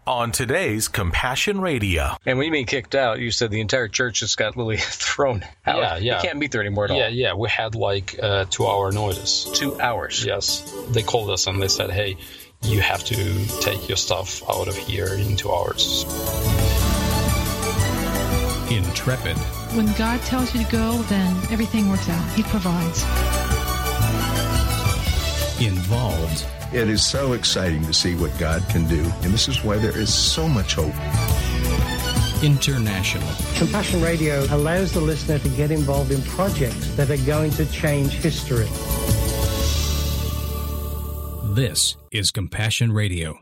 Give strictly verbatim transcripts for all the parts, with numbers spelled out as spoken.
on today's Compassion Radio. And when you mean kicked out, you said the entire church just got literally thrown out. Yeah, yeah. You can't meet there anymore at yeah, all. Yeah, We had like a two-hour notice. Two hours? Yes. They called us and they said, hey, you have to take your stuff out of here in two hours. Intrepid. When God tells you to go, then everything works out. He provides. Involved. It is so exciting to see what God can do, and this is why there is so much hope. International. Compassion Radio allows the listener to get involved in projects that are going to change history. This is Compassion Radio.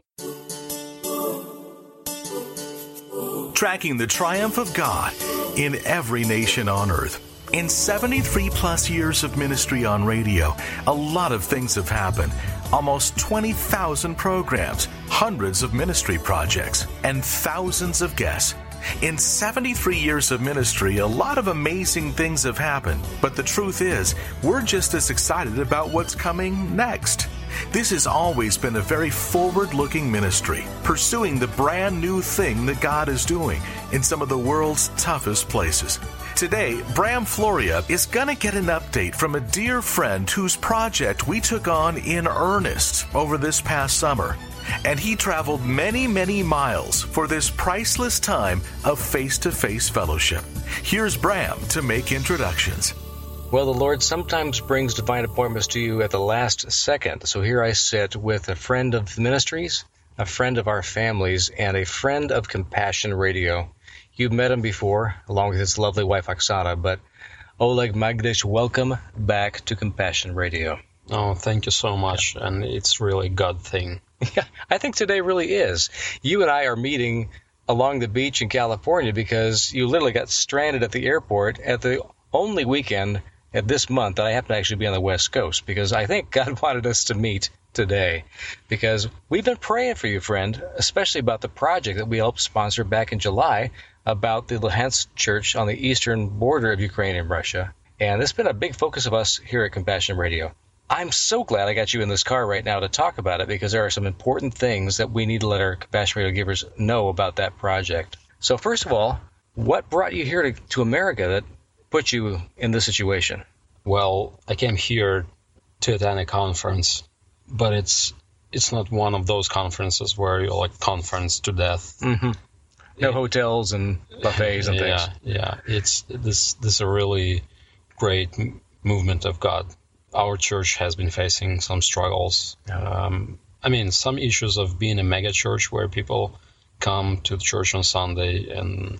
Tracking the triumph of God in every nation on earth. In seventy-three plus years of ministry on radio, a lot of things have happened. Almost twenty thousand programs, hundreds of ministry projects, and thousands of guests. In seventy-three years of ministry, a lot of amazing things have happened. But the truth is, we're just as excited about what's coming next. This has always been a very forward-looking ministry, pursuing the brand new thing that God is doing in some of the world's toughest places. Today, Bram Floria is going to get an update from a dear friend whose project we took on in earnest over this past summer. And he traveled many, many miles for this priceless time of face-to-face fellowship. Here's Bram to make introductions. Well, the Lord sometimes brings divine appointments to you at the last second. So here I sit with a friend of the ministries, a friend of our families, and a friend of Compassion Radio. You've met him before, along with his lovely wife, Oksana, but Oleg Magdish, welcome back to Compassion Radio. Oh, thank you so much, yeah. And it's really a God thing. Yeah, I think today really is. You and I are meeting along the beach in California because you literally got stranded at the airport at the only weekend at this month that I happen to actually be on the West Coast, because I think God wanted us to meet today, because we've been praying for you, friend, especially about the project that we helped sponsor back in July about the Luhansk church on the eastern border of Ukraine and Russia. And it's been a big focus of us here at Compassion Radio. I'm so glad I got you in this car right now to talk about it, because there are some important things that we need to let our Compassion Radio givers know about that project. So first of all, what brought you here to, to America that put you in this situation? Well, I came here to attend a conference, but it's it's not one of those conferences where you're like conference to death. Mm-hmm. No hotels and buffets and yeah, things. Yeah, it's this this is a really great m- movement of God. Our church has been facing some struggles. Um, I mean, some issues of being a mega church where people come to the church on Sunday and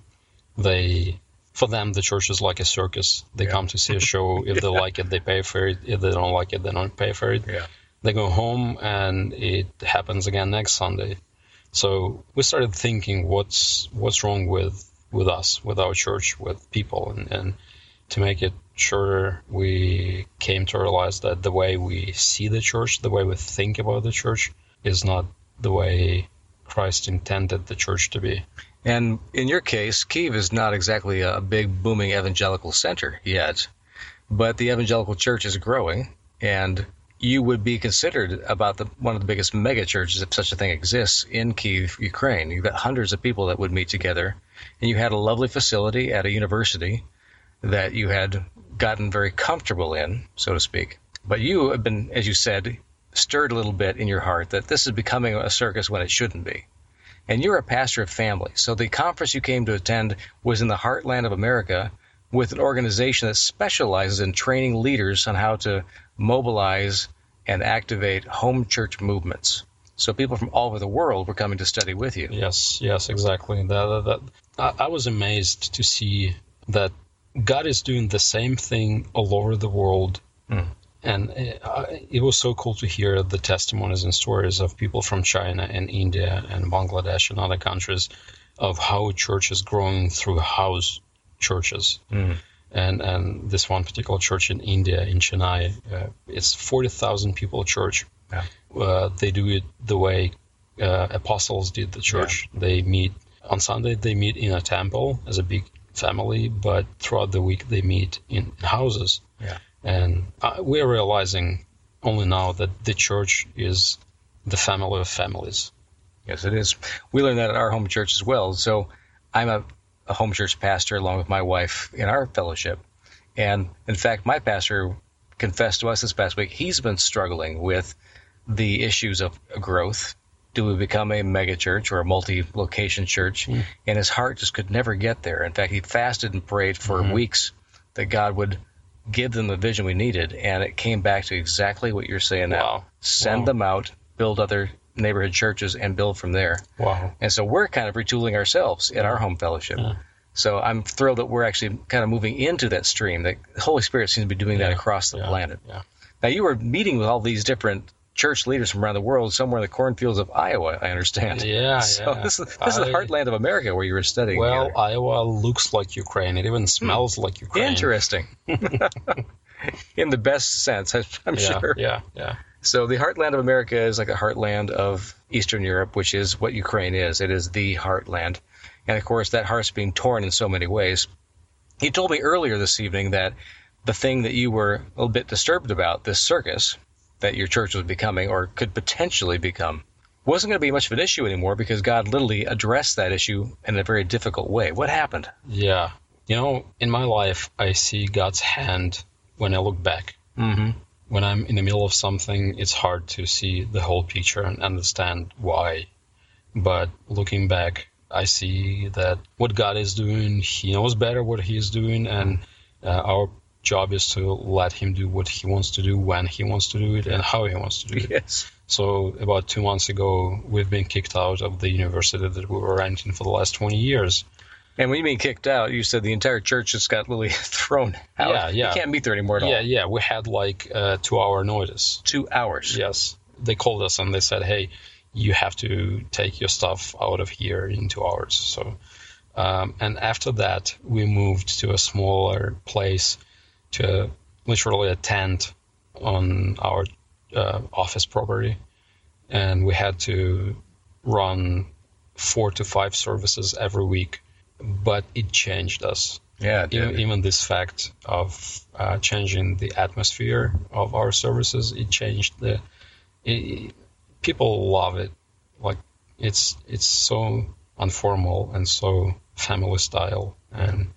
they, for them, the church is like a circus. They yeah. come to see a show. If they yeah. like it, they pay for it. If they don't like it, they don't pay for it. Yeah. They go home and it happens again next Sunday. So we started thinking, what's what's wrong with, with us, with our church, with people, and, and to make it shorter, we came to realize that the way we see the church, the way we think about the church, is not the way Christ intended the church to be. And in your case, Kyiv is not exactly a big, booming evangelical center yet, but the evangelical church is growing, and you would be considered about the one of the biggest mega churches, if such a thing exists, in Kyiv, Ukraine. You've got hundreds of people that would meet together, and you had a lovely facility at a university that you had gotten very comfortable in, so to speak. But you have been, as you said, stirred a little bit in your heart that this is becoming a circus when it shouldn't be. And you're a pastor of family. So the conference you came to attend was in the heartland of America with an organization that specializes in training leaders on how to mobilize and activate home church movements. So people from all over the world were coming to study with you. Yes, yes, exactly. That, that, I, I was amazed to see that God is doing the same thing all over the world. Mm. And it, it was so cool to hear the testimonies and stories of people from China and India and Bangladesh and other countries of how church is growing through house churches. Mm. And and this one particular church in India, in Chennai, uh, it's forty thousand people church. Yeah. Uh, they do it the way uh, apostles did the church. Yeah. They meet on Sunday, they meet in a temple as a big family, but throughout the week they meet in houses. Yeah. And uh, we're realizing only now that the church is the family of families. Yes, it is. We learned that at our home church as well. So I'm a, a home church pastor along with my wife in our fellowship. And in fact, my pastor confessed to us this past week, he's been struggling with the issues of growth. Do we become a mega church or a multi-location church? Mm. And his heart just could never get there. In fact, he fasted and prayed for mm-hmm. weeks that God would give them the vision we needed. And it came back to exactly what you're saying now. Wow. Send wow. them out, build other neighborhood churches, and build from there. Wow. And so we're kind of retooling ourselves in our home fellowship. Yeah. So I'm thrilled that we're actually kind of moving into that stream. That the Holy Spirit seems to be doing yeah. that across the yeah. planet. Yeah. Now, you were meeting with all these different church leaders from around the world, somewhere in the cornfields of Iowa, I understand. Yeah, so yeah. this is this I, is the heartland of America where you were studying. Well, together. Iowa looks like Ukraine. It even smells hmm. like Ukraine. Interesting. In the best sense, I'm yeah, sure. Yeah, yeah. So the heartland of America is like the heartland of Eastern Europe, which is what Ukraine is. It is the heartland. And, of course, that heart's being torn in so many ways. You told me earlier this evening that the thing that you were a little bit disturbed about, this circus that your church was becoming or could potentially become, wasn't going to be much of an issue anymore because God literally addressed that issue in a very difficult way. What happened? Yeah. You know, in my life, I see God's hand when I look back. Mm-hmm. When I'm in the middle of something, it's hard to see the whole picture and understand why. But looking back, I see that what God is doing, he knows better what he is doing, and uh, our job is to let him do what he wants to do, when he wants to do it, and how he wants to do it. Yes. So about two months ago, we've been kicked out of the university that we were renting for the last twenty years. And when you mean kicked out, you said the entire church just got literally thrown out. Yeah, yeah. You can't meet there anymore at all. Yeah, yeah. We had like a two-hour notice. Two hours? Yes. They called us and they said, hey, you have to take your stuff out of here in two hours. So, um, and after that, we moved to a smaller place, to a, literally a tent on our uh, office property. And we had to run four to five services every week. But it changed us. Yeah, it did. Even, even this fact of uh, changing the atmosphere of our services, it changed the. It, people love it, like it's it's so informal and so family style, and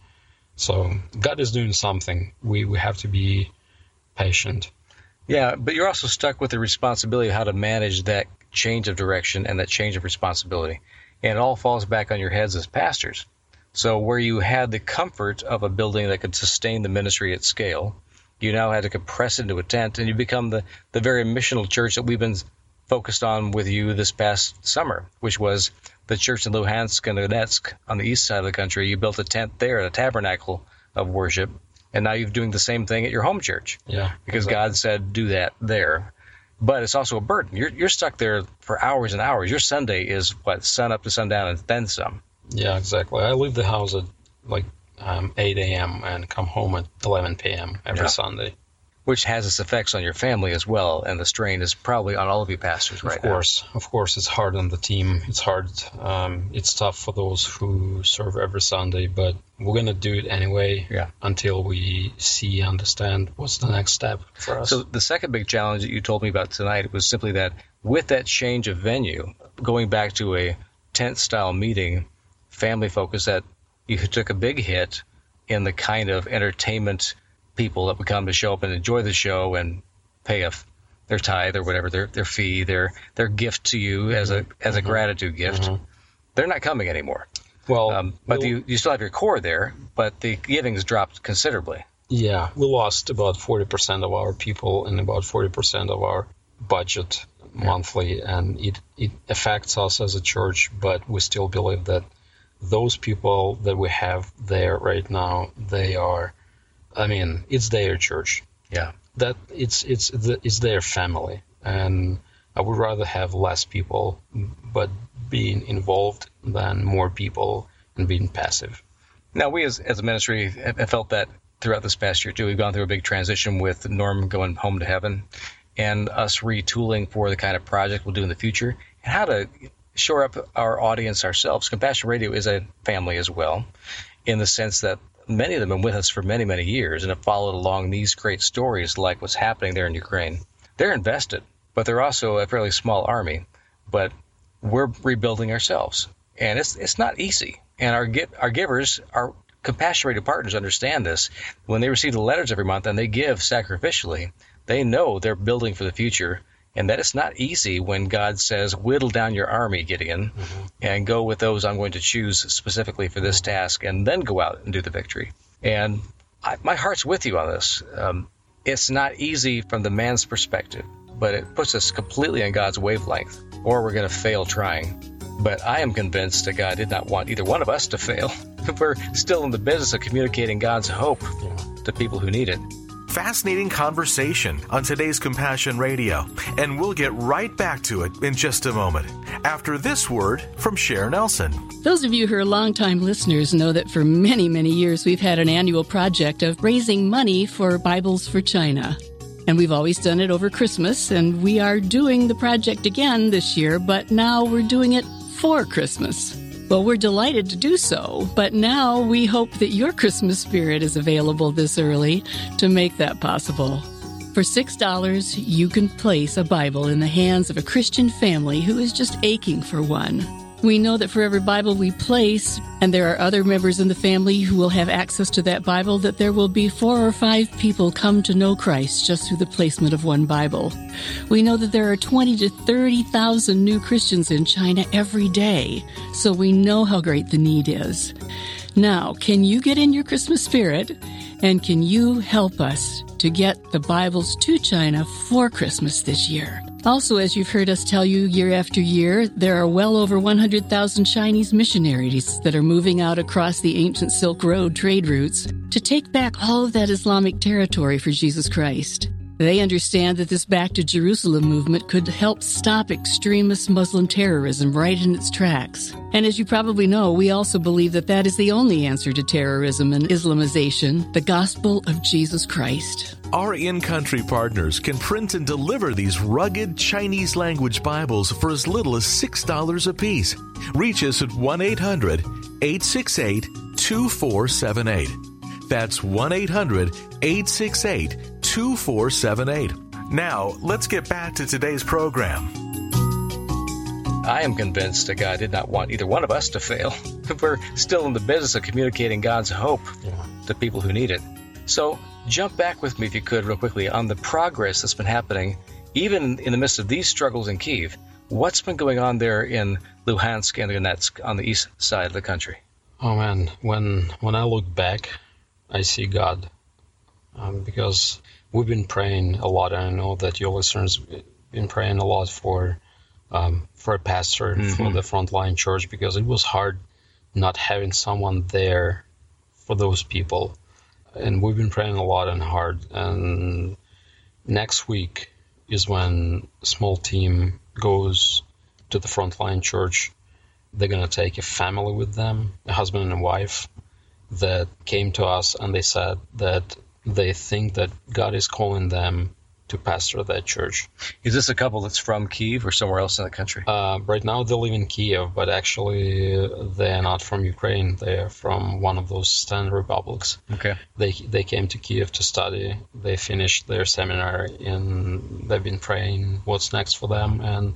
so God is doing something. We we have to be patient. Yeah, but you're also stuck with the responsibility of how to manage that change of direction and that change of responsibility, and it all falls back on your heads as pastors. So where you had the comfort of a building that could sustain the ministry at scale, you now had to compress into a tent, and you become the, the very missional church that we've been focused on with you this past summer, which was the church in Luhansk and Donetsk on the east side of the country. You built a tent there, a tabernacle of worship, and now you're doing the same thing at your home church. Yeah, because exactly. God said do that there. But it's also a burden. You're, you're stuck there for hours and hours. Your Sunday is, what, sun up to sundown and then some. Yeah, exactly. I leave the house at like um, eight a.m. and come home at eleven p.m. every yeah. Sunday. Which has its effects on your family as well, and the strain is probably on all of you pastors right now. Of course, now. Of course, it's hard on the team. It's hard. Um, it's tough for those who serve every Sunday, but we're going to do it anyway yeah. until we see, understand what's the next step for us. So the second big challenge that you told me about tonight was simply that with that change of venue, going back to a tent-style meeting, family focus, that you took a big hit in the kind of entertainment people that would come to show up and enjoy the show and pay a, their tithe or whatever, their their fee, their their gift to you mm-hmm. as a as a mm-hmm. gratitude gift. Mm-hmm. They're not coming anymore. Well, um, but we'll, you you still have your core there, but the giving's dropped considerably. Yeah, we lost about forty percent of our people and about forty percent of our budget yeah. monthly, and it it affects us as a church. But we still believe that those people that we have there right now, they are. I mean, it's their church. Yeah. That it's it's the, it's their family, and I would rather have less people, but being involved than more people and being passive. Now, we as as a ministry have felt that throughout this past year too. We've gone through a big transition with Norm going home to heaven, and us retooling for the kind of project we'll do in the future, and how to shore up our audience ourselves. Compassion Radio is a family as well, in the sense that many of them have been with us for many, many years and have followed along these great stories like what's happening there in Ukraine. They're invested, but they're also a fairly small army. But we're rebuilding ourselves. And it's it's not easy. And our our givers, our Compassion Radio partners understand this. When they receive the letters every month and they give sacrificially, they know they're building for the future, and that it's not easy when God says, whittle down your army, Gideon, mm-hmm. and go with those I'm going to choose specifically for this task, and then go out and do the victory. And I, my heart's with you on this. Um, it's not easy from the man's perspective, but it puts us completely on God's wavelength, or we're going to fail trying. But I am convinced that God did not want either one of us to fail. We're still in the business of communicating God's hope to people who need it. Fascinating conversation on today's Compassion Radio, and we'll get right back to it in just a moment after this word from Cher Nelson. Those of you who are longtime listeners know that for many, many years we've had an annual project of raising money for Bibles for China. And we've always done it over Christmas, and we are doing the project again this year, but now we're doing it for Christmas. Well, we're delighted to do so, but now we hope that your Christmas spirit is available this early to make that possible. For six dollars, you can place a Bible in the hands of a Christian family who is just aching for one. We know that for every Bible we place, and there are other members in the family who will have access to that Bible, that there will be four or five people come to know Christ just through the placement of one Bible. We know that there are twenty to thirty thousand new Christians in China every day, so we know how great the need is. Now, can you get in your Christmas spirit, and can you help us to get the Bibles to China for Christmas this year? Also, as you've heard us tell you year after year, there are well over one hundred thousand Chinese missionaries that are moving out across the ancient Silk Road trade routes to take back all of that Islamic territory for Jesus Christ. They understand that this Back to Jerusalem movement could help stop extremist Muslim terrorism right in its tracks. And as you probably know, we also believe that that is the only answer to terrorism and Islamization, the gospel of Jesus Christ. Our in-country partners can print and deliver these rugged Chinese-language Bibles for as little as six dollars a piece. Reach us at one eight hundred, eight six eight, two four seven eight. That's one eight hundred, eight six eight, two four seven eight. Now, let's get back to today's program. I am convinced that God did not want either one of us to fail. We're still in the business of communicating God's hope to people who need it. So jump back with me, if you could, real quickly, on the progress that's been happening, even in the midst of these struggles in Kyiv. What's been going on there in Luhansk and Donetsk on the east side of the country? Oh, man, when when I look back, I see God. Um, because we've been praying a lot, and I know that your listeners have been praying a lot for um, for a pastor, mm-hmm. for the frontline church, because it was hard not having someone there for those people. And we've been praying a lot and hard. And next week is when a small team goes to the frontline church. They're going to take a family with them, a husband and a wife, that came to us, and they said that they think that God is calling them to pastor that church. Is this a couple that's from Kyiv or somewhere else in the country? Uh, right now they live in Kyiv, but actually they're not from Ukraine. They're from one of those standard republics. Okay. They they came to Kyiv to study. They finished their seminary, and they've been praying what's next for them, and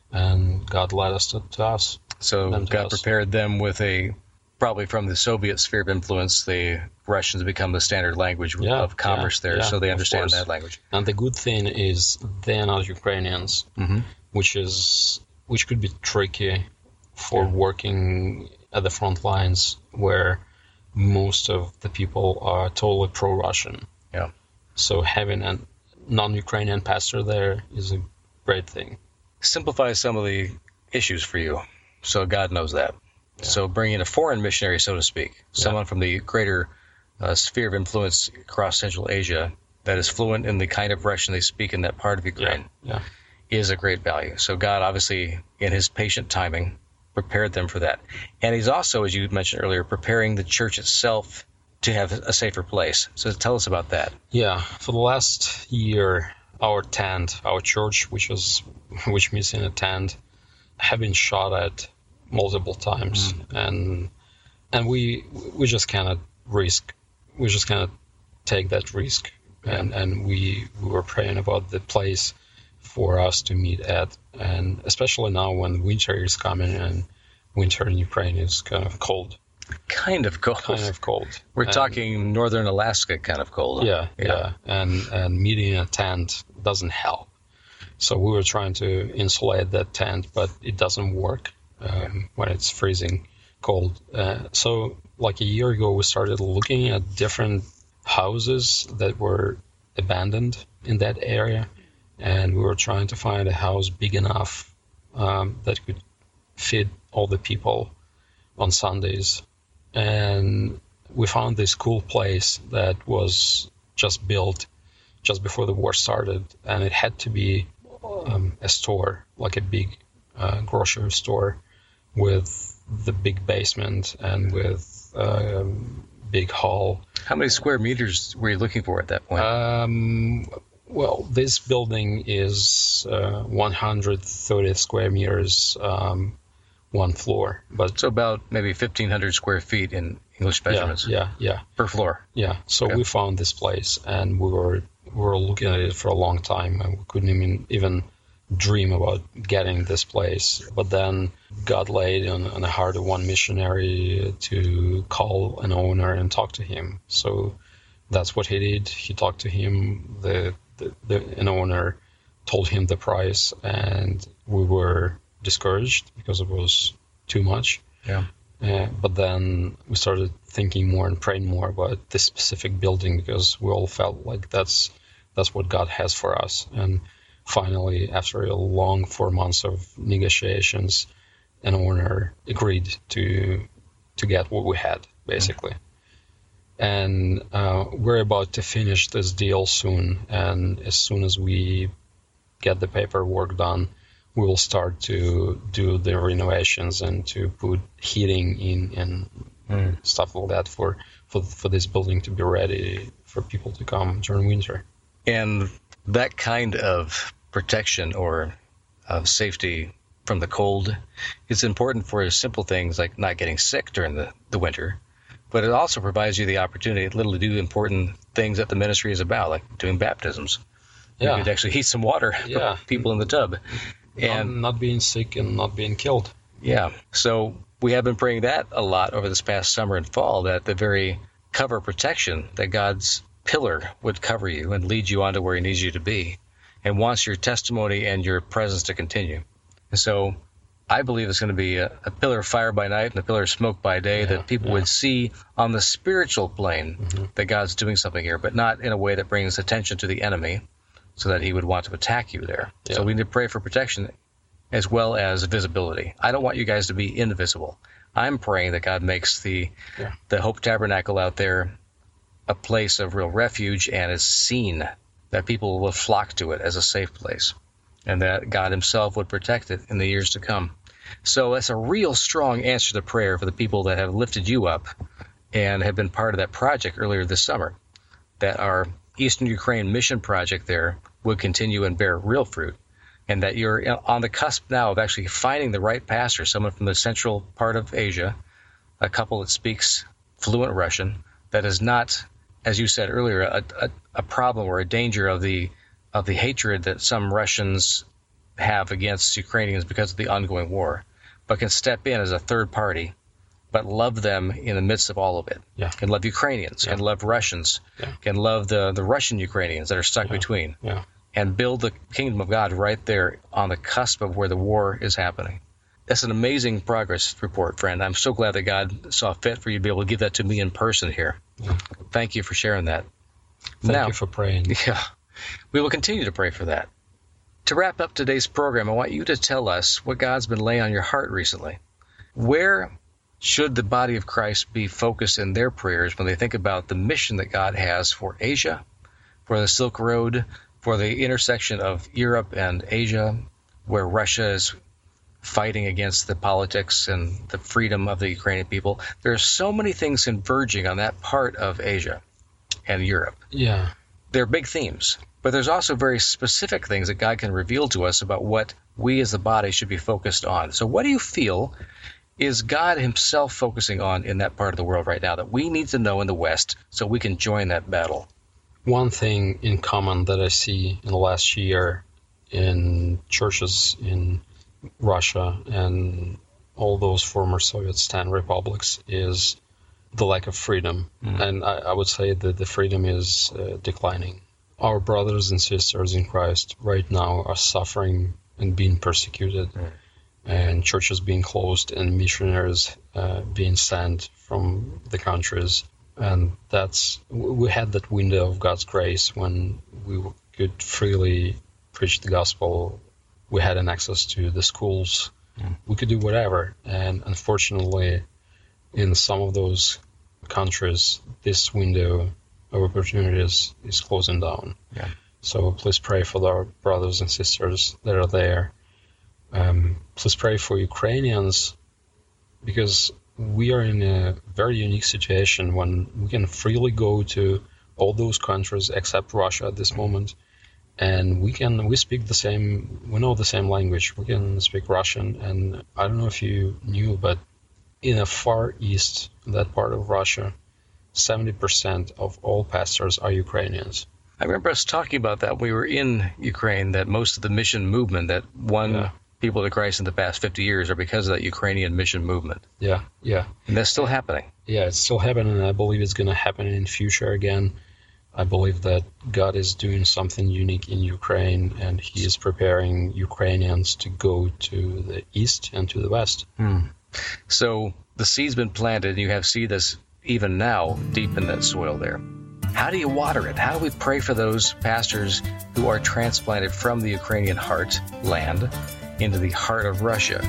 and God led us to, to us. So God us. prepared them with a, probably from the Soviet sphere of influence, the Russians become the standard language yeah, of commerce yeah, there, yeah, so they understand that language. And the good thing is they're not Ukrainians, mm-hmm. which is which could be tricky for yeah. working at the front lines, where most of the people are totally pro-Russian. Yeah. So having a non-Ukrainian pastor there is a great thing. Simplify some of the issues for you, so God knows that. Yeah. So bring in a foreign missionary, so to speak, someone yeah. from the greater uh, sphere of influence across Central Asia that is fluent in the kind of Russian they speak in that part of Ukraine yeah. Yeah. is a great value. So God, obviously, in his patient timing, prepared them for that. And he's also, as you mentioned earlier, preparing the church itself to have a safer place. So tell us about that. Yeah. For the last year, our tent, our church, which was which means in a tent, have been shot at multiple times, mm. and and we we just cannot risk we just cannot take that risk, yeah. and and we we were praying about the place for us to meet at, and especially now when winter is coming, and winter in Ukraine is kind of cold. Kind of cold. Kind of cold. We're and, talking northern Alaska kind of cold. Yeah, yeah, yeah. And, and meeting in a tent doesn't help. So we were trying to insulate that tent, but it doesn't work um, yeah. when it's freezing cold. Uh, so like a year ago, we started looking at different houses that were abandoned in that area. And we were trying to find a house big enough um, that could fit all the people on Sundays. And we found this cool place that was just built just before the war started, and it had to be um, a store, like a big uh, grocery store with the big basement and with a um, big hall. How many square meters were you looking for at that point? Um, well, this building is uh, one hundred thirty square meters, um, one floor, but so about maybe fifteen hundred square feet in English measurements. Yeah, yeah, yeah. Per floor. Yeah. So okay. we found this place, and we were we were looking at it for a long time, and we couldn't even even dream about getting this place. But then God laid on, on the heart of one missionary to call an owner and talk to him. So that's what he did. He talked to him. The, the, the an owner told him the price, and we were discouraged because it was too much. Yeah. Uh, but then we started thinking more and praying more about this specific building, because we all felt like that's that's what God has for us. And finally, after a long four months of negotiations, an owner agreed to to get what we had, basically. Mm-hmm. And uh, we're about to finish this deal soon. And as soon as we get the paperwork done, we will start to do the renovations and to put heating in and mm. stuff like that for, for for this building to be ready for people to come during winter. And that kind of protection or of safety from the cold is important for simple things like not getting sick during the, the winter. But it also provides you the opportunity little to do important things that the ministry is about, like doing baptisms. Yeah. You could actually heat some water yeah. for people in the tub. And not being sick and not being killed. Yeah. So we have been praying that a lot over this past summer and fall, that the very cover protection, that God's pillar would cover you and lead you on to where he needs you to be and wants your testimony and your presence to continue. And so I believe it's going to be a, a pillar of fire by night and a pillar of smoke by day, yeah, that people yeah. would see on the spiritual plane mm-hmm. that God's doing something here, but not in a way that brings attention to the enemy, so that he would want to attack you there. Yeah. So we need to pray for protection as well as visibility. I don't want you guys to be invisible. I'm praying that God makes the yeah. the Hope Tabernacle out there a place of real refuge and is seen, that people will flock to it as a safe place, and that God himself would protect it in the years to come. So that's a real strong answer to prayer for the people that have lifted you up and have been part of that project earlier this summer, that our Eastern Ukraine mission project there would continue and bear real fruit, and that you're on the cusp now of actually finding the right pastor, someone from the central part of Asia, a couple that speaks fluent Russian, that is not, as you said earlier, a, a, a problem or a danger of the of the hatred that some Russians have against Ukrainians because of the ongoing war, but can step in as a third party, but love them in the midst of all of it. Yeah. Can love Ukrainians, yeah. can love Russians, yeah. can love the, the Russian Ukrainians that are stuck yeah. between, yeah. and build the kingdom of God right there on the cusp of where the war is happening. That's an amazing progress report, friend. I'm so glad that God saw fit for you to be able to give that to me in person here. Yeah. Thank you for sharing that. Thank now, you for praying. Yeah, we will continue to pray for that. To wrap up today's program, I want you to tell us what God's been laying on your heart recently. Where should the body of Christ be focused in their prayers when they think about the mission that God has for Asia, for the Silk Road, for the intersection of Europe and Asia, where Russia is fighting against the politics and the freedom of the Ukrainian people? There are so many things converging on that part of Asia and Europe. Yeah. They're big themes, but there's also very specific things that God can reveal to us about what we as the body should be focused on. So what do you feel is God himself focusing on in that part of the world right now that we need to know in the West so we can join that battle? One thing in common that I see in the last year in churches in Russia and all those former Soviet Stan republics is the lack of freedom. Mm. And I, I would say that the freedom is uh, declining. Our brothers and sisters in Christ right now are suffering and being persecuted, mm. and churches being closed and missionaries uh, being sent from the countries. And that's, we had that window of God's grace when we could freely preach the gospel. We had an access to the schools. Mm. We could do whatever. And unfortunately, in some of those countries, this window of opportunities is closing down. Yeah. So please pray for our brothers and sisters that are there. Um, please pray for Ukrainians, because we are in a very unique situation when we can freely go to all those countries except Russia at this moment, and we can we speak the same, we know the same language. We can speak Russian, and I don't know if you knew, but in the far east, that part of Russia, seventy percent of all pastors are Ukrainians. I remember us talking about that when we were in Ukraine, that most of the mission movement that won yeah. people to Christ in the past fifty years are because of that Ukrainian mission movement. Yeah, yeah. And that's still happening. Yeah, it's still happening, and I believe it's going to happen in future again. I believe that God is doing something unique in Ukraine, and He is preparing Ukrainians to go to the east and to the west. Hmm. So the seed's been planted, and you have seed that's even now deep in that soil there. How do you water it? How do we pray for those pastors who are transplanted from the Ukrainian heart land into the heart of Russia?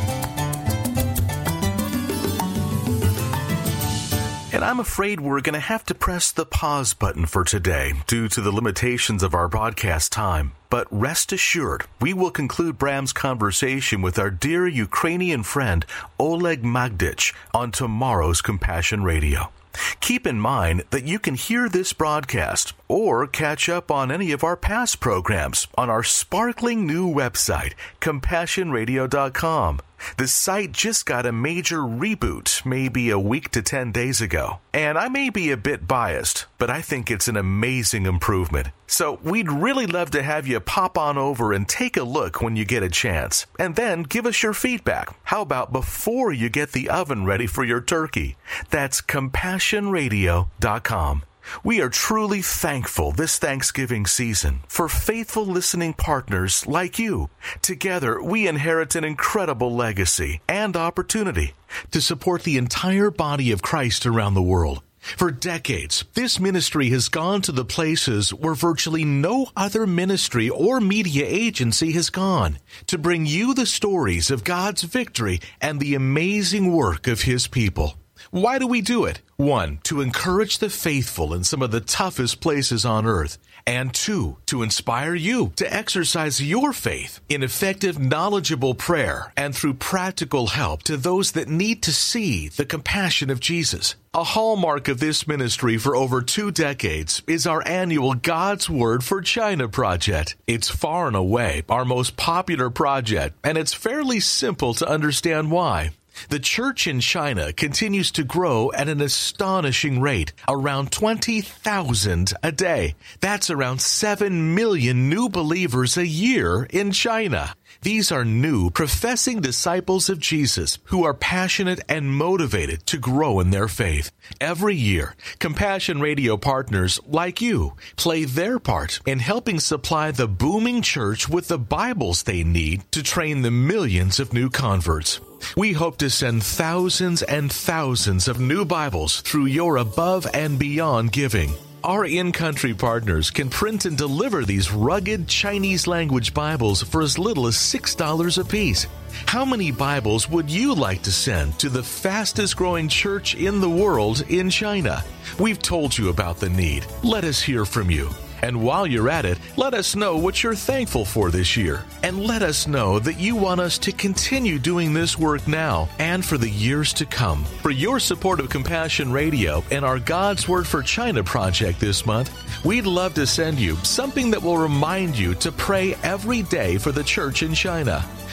And I'm afraid we're going to have to press the pause button for today due to the limitations of our broadcast time. But rest assured, we will conclude Bram's conversation with our dear Ukrainian friend Oleg Magdych on tomorrow's Compassion Radio. Keep in mind that you can hear this broadcast or catch up on any of our past programs on our sparkling new website, compassion radio dot com. The site just got a major reboot maybe a week to ten days ago. And I may be a bit biased, but I think it's an amazing improvement. So we'd really love to have you pop on over and take a look when you get a chance. And then give us your feedback. How about before you get the oven ready for your turkey? That's compassion radio dot com. We are truly thankful this Thanksgiving season for faithful listening partners like you. Together, we inherit an incredible legacy and opportunity to support the entire body of Christ around the world. For decades, this ministry has gone to the places where virtually no other ministry or media agency has gone to bring you the stories of God's victory and the amazing work of His people. Why do we do it? One, to encourage the faithful in some of the toughest places on earth. And two, to inspire you to exercise your faith in effective, knowledgeable prayer and through practical help to those that need to see the compassion of Jesus. A hallmark of this ministry for over two decades is our annual God's Word for China project. It's far and away our most popular project, and it's fairly simple to understand why. The church in China continues to grow at an astonishing rate, around twenty thousand a day. That's around seven million new believers a year in China. These are new, professing disciples of Jesus who are passionate and motivated to grow in their faith. Every year, Compassion Radio partners like you play their part in helping supply the booming church with the Bibles they need to train the millions of new converts. We hope to send thousands and thousands of new Bibles through your above and beyond giving. Our in-country partners can print and deliver these rugged Chinese language Bibles for as little as six dollars a piece. How many Bibles would you like to send to the fastest growing church in the world in China? We've told you about the need. Let us hear from you. And while you're at it, let us know what you're thankful for this year. And let us know that you want us to continue doing this work now and for the years to come. For your support of Compassion Radio and our God's Word for China project this month, we'd love to send you something that will remind you to pray every day for the church in China.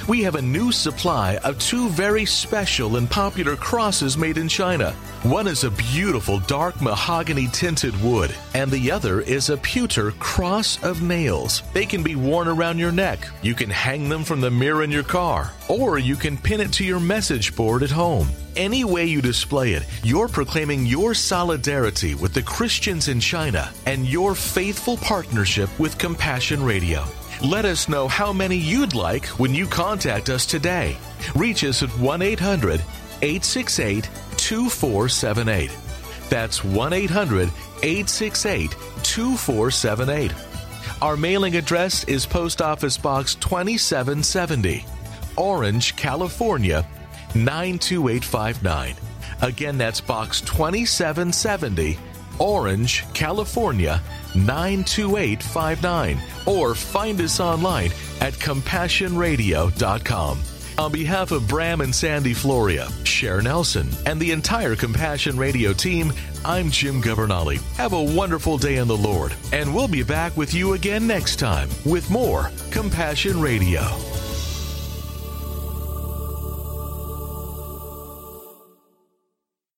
We have a new supply of two very special and popular crosses made in China. One is a beautiful dark mahogany tinted wood, and the other is a pewter cross of nails. They can be worn around your neck. You can hang them from the mirror in your car, or you can pin it to your message board at home. Any way you display it, you're proclaiming your solidarity with the Christians in China and your faithful partnership with Compassion Radio. Let us know how many you'd like when you contact us today. Reach us at one eight hundred eight six eight two four seven eight. That's one eight hundred eight six eight two four seven eight. Our mailing address is Post Office Box twenty-seven seventy, Orange, California, nine two eight five nine. Again, that's Box twenty-seven seventy, Orange, California, nine two eight five nine. Or find us online at compassion radio dot com. On behalf of Bram and Sandy Floria, Cher Nelson, and the entire Compassion Radio team, I'm Jim Governale. Have a wonderful day in the Lord, and we'll be back with you again next time with more Compassion Radio.